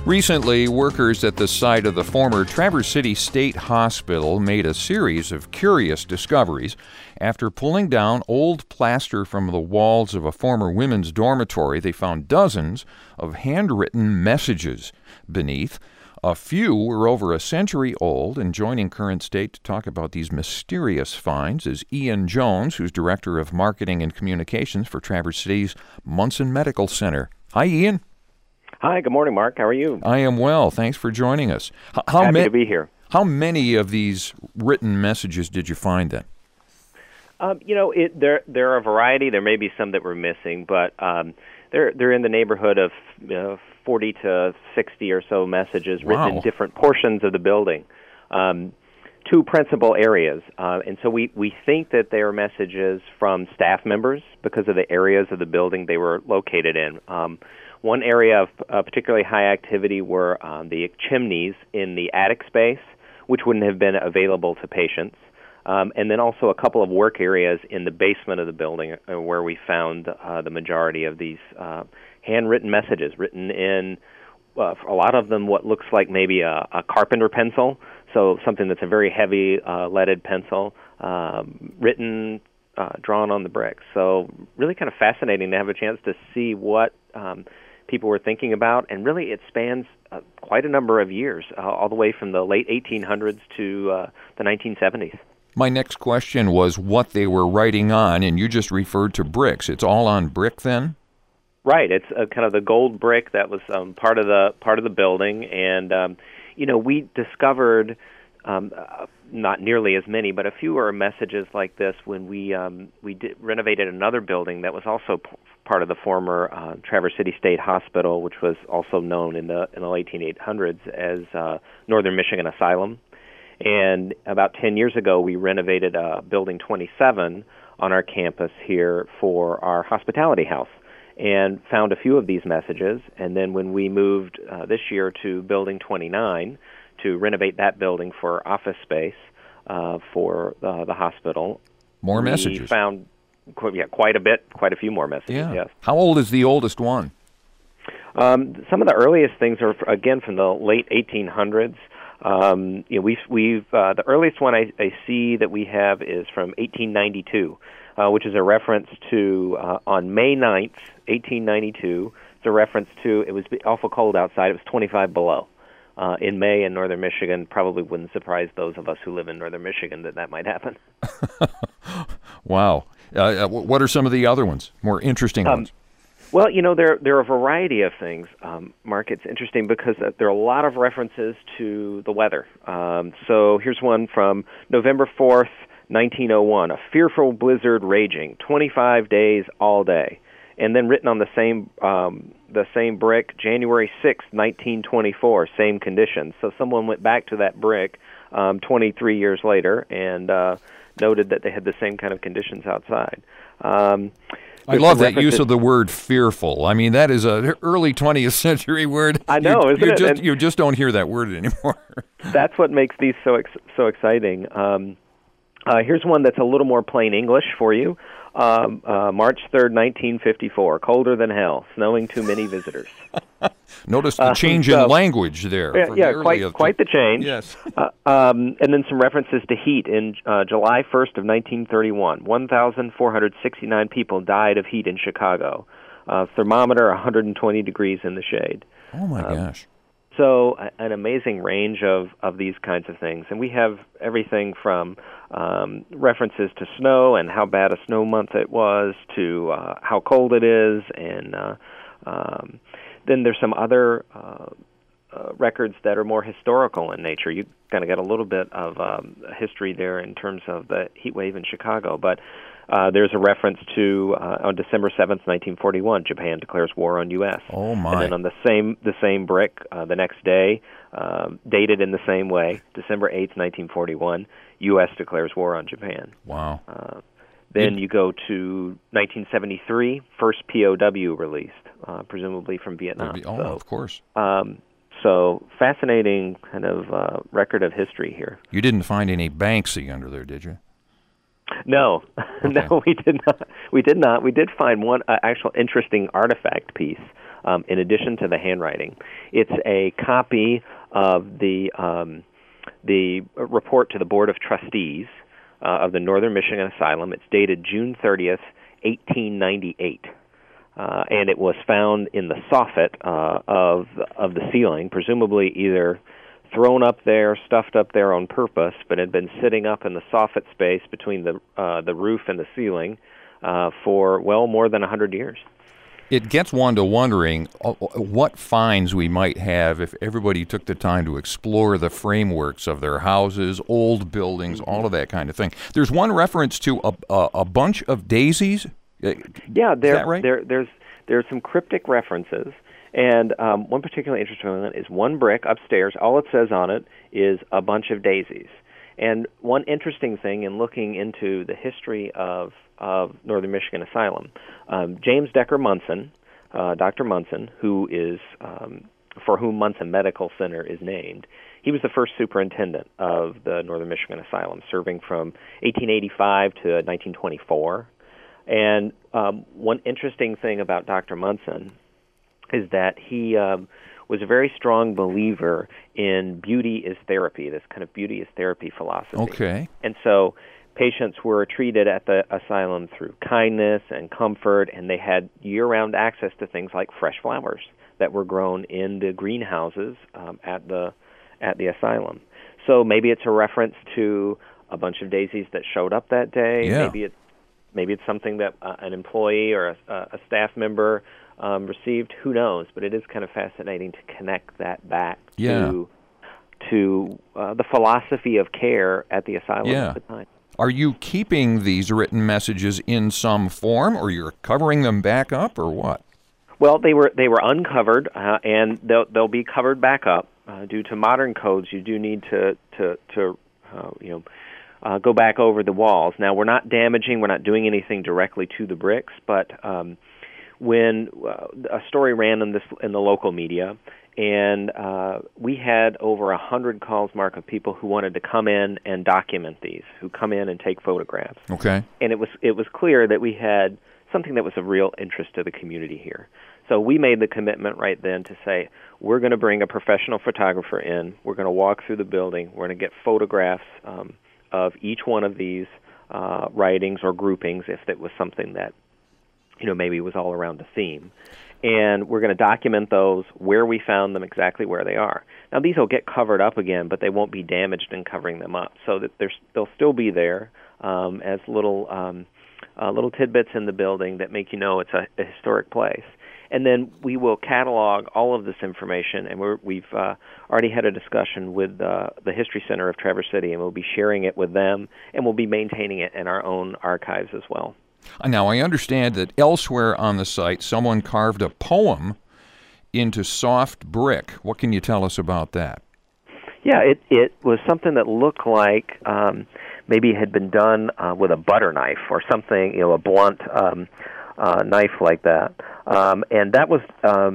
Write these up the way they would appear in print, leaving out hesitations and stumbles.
Recently, workers at the site of the former Traverse City State Hospital made a series of curious discoveries after pulling down old plaster from the walls of a former women's dormitory. They found dozens of handwritten messages beneath. A few were over a century old, and joining Current State to talk about these mysterious finds is Ian Jones, who's Director of Marketing and Communications for Traverse City's Munson Medical Center. Hi, Ian. Hi, good morning, Mark. How are you? I am well. Thanks for joining us. Happy to be here. How many of these written messages did you find then? There are a variety. There may be some that we're missing, but they're in the neighborhood of 40 to 60 or so messages written in different portions of the building. Two principal areas. And so we think that they are messages from staff members because of the areas of the building they were located in. One area of particularly high activity were the chimneys in the attic space, which wouldn't have been available to patients. And then also a couple of work areas in the basement of the building where we found the majority of these handwritten messages written in, a lot of them, what looks like maybe a carpenter pencil, so something that's a very heavy leaded pencil, written, drawn on the bricks. So really kind of fascinating to have a chance to see what people were thinking about, and really it spans quite a number of years, all the way from the late 1800s to the 1970s. My next question was what they were writing on, and you just referred to bricks. It's all on brick then? Right. It's kind of the gold brick that was part of the building, and we discovered not nearly as many, but a few are messages like this when we renovated another building that was also part of the former Traverse City State Hospital, which was also known in the late 1800s as Northern Michigan Asylum. And about 10 years ago, we renovated Building 27 on our campus here for our hospitality house, and found a few of these messages. And then when we moved this year to Building 29 to renovate that building for office space for the hospital, more messages. We found quite a few more messages. Yeah. Yes. How old is the oldest one? Some of the earliest things are again from the late 1800s. We've the earliest one I see that we have is from 1892, which is a reference to on May 9th, 1892. It's a reference to it was awful cold outside. It was 25 below. In May in northern Michigan. Probably wouldn't surprise those of us who live in northern Michigan that might happen. Wow. What are some of the other ones, more interesting ones? Well, there are a variety of things, Mark. It's interesting because there are a lot of references to the weather. So here's one from November 4th, 1901, a fearful blizzard raging, 25 days all day. And then written on the same brick, January 6th, 1924, same conditions. So someone went back to that brick 23 years later and noted that they had the same kind of conditions outside. I love that use of the word fearful. I mean, that is an early 20th century word. I know, isn't it? You just don't hear that word anymore. That's what makes these so exciting. Here's one that's a little more plain English for you. March 3rd, 1954, colder than hell, snowing too many visitors. Notice the change in language there. Yeah, quite the change. Yes. And then some references to heat. In July 1st of 1931, 1,469 people died of heat in Chicago. Thermometer 120 degrees in the shade. Oh, my gosh. So an amazing range of these kinds of things. And we have everything from references to snow and how bad a snow month it was to how cold it is. And then there's some other records that are more historical in nature. You kind of got a little bit of history there in terms of the heat wave in Chicago. But there's a reference to on December 7th, 1941, Japan declares war on U.S. Oh, my. And then on the same brick, the next day, dated in the same way, December 8th, 1941, U.S. declares war on Japan. Wow. Then you go to 1973, first POW released, presumably from Vietnam. Of course. So fascinating kind of record of history here. You didn't find any Banksy under there, did you? No, Okay. No, we did not. We did not. We did find one actual interesting artifact piece in addition to the handwriting. It's a copy of the report to the Board of Trustees of the Northern Michigan Asylum. It's dated June 30th, 1898. And it was found in the soffit of the ceiling, presumably either thrown up there, stuffed up there on purpose, but had been sitting up in the soffit space between the roof and the ceiling for, well, more than 100 years. It gets one to wondering what finds we might have if everybody took the time to explore the frameworks of their houses, old buildings, all of that kind of thing. There's one reference to a bunch of daisies. Yeah, is that right? There's some cryptic references, and one particularly interesting one is one brick upstairs. All it says on it is a bunch of daisies. And one interesting thing in looking into the history of Northern Michigan Asylum, James Decker Munson, Dr. Munson, who is for whom Munson Medical Center is named, he was the first superintendent of the Northern Michigan Asylum, serving from 1885 to 1924. And one interesting thing about Dr. Munson is that he was a very strong believer in beauty is therapy, this kind of beauty is therapy philosophy. Okay. And so patients were treated at the asylum through kindness and comfort, and they had year-round access to things like fresh flowers that were grown in the greenhouses at the asylum. So maybe it's a reference to a bunch of daisies that showed up that day. Yeah. Maybe it's something that an employee or a staff member received. Who knows? But it is kind of fascinating to connect that back to the philosophy of care at the asylum at the time. Are you keeping these written messages in some form, or you're covering them back up, or what? Well, they were uncovered, and they'll be covered back up. Due to modern codes, you do need to go back over the walls. Now, we're not doing anything directly to the bricks, but when a story ran in the local media, and we had over 100 calls, Mark, of people who wanted to come in and document these, who come in and take photographs. Okay. And it was clear that we had something that was of real interest to the community here. So we made the commitment right then to say, we're going to bring a professional photographer in, we're going to walk through the building, we're going to get photographs of each one of these writings or groupings, if it was something that maybe was all around a theme. And we're going to document those, where we found them, exactly where they are. Now, these will get covered up again, but they won't be damaged in covering them up, so that they'll still be there as little tidbits in the building that make you know it's a historic place. And then we will catalog all of this information, and we've already had a discussion with the History Center of Traverse City, and we'll be sharing it with them, and we'll be maintaining it in our own archives as well. Now, I understand that elsewhere on the site, someone carved a poem into soft brick. What can you tell us about that? Yeah, it was something that looked like maybe it had been done with a butter knife or something, a blunt knife like that. And that was,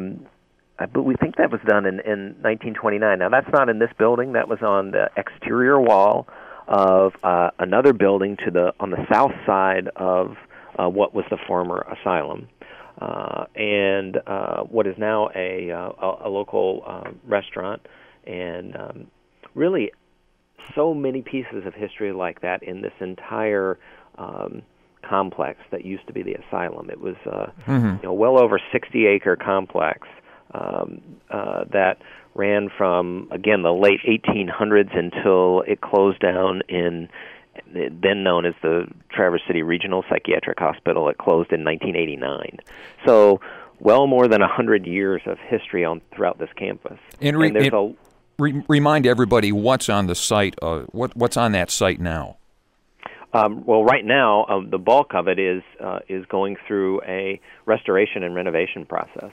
we think that was done in 1929. Now, that's not in this building. That was on the exterior wall of another building on the south side of what was the former asylum, and what is now a local restaurant, and really so many pieces of history like that in this entire complex that used to be the asylum. It was well over 60-acre complex that ran from, again, the late 1800s until it closed down in then known as the Traverse City Regional Psychiatric Hospital. It closed in 1989. So well more than 100 years of history throughout this campus. And remind everybody what's on the site, what's on that site now. Well, right now, the bulk of it is going through a restoration and renovation process.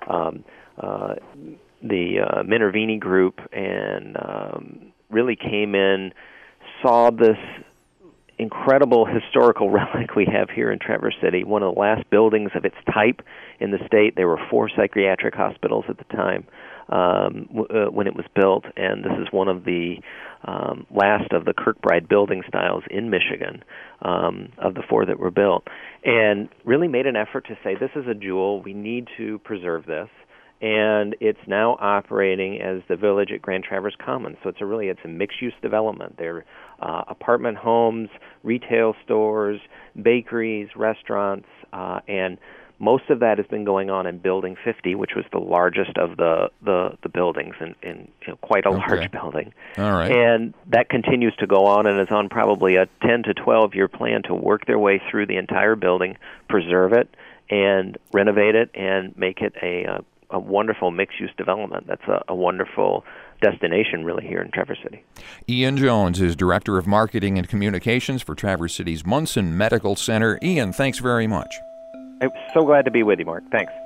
The Minervini Group and really came in, saw this incredible historical relic we have here in Traverse City, one of the last buildings of its type in the state. There were 4 psychiatric hospitals at the time when it was built, and this is one of the last of the Kirkbride building styles in Michigan, of the 4 that were built, and really made an effort to say, this is a jewel, we need to preserve this. and it's now operating as the Village at Grand Traverse Commons. So it's a mixed-use development. There are apartment homes, retail stores, bakeries, restaurants, and most of that has been going on in Building 50, which was the largest of the buildings, in quite a large building. All right. And that continues to go on and is on probably a 10 to 12-year plan to work their way through the entire building, preserve it, and renovate it, and make it a wonderful mixed-use development. That's a wonderful destination, really, here in Traverse City. Ian Jones is Director of Marketing and Communications for Traverse City's Munson Medical Center. Ian, thanks very much. I'm so glad to be with you, Mark. Thanks.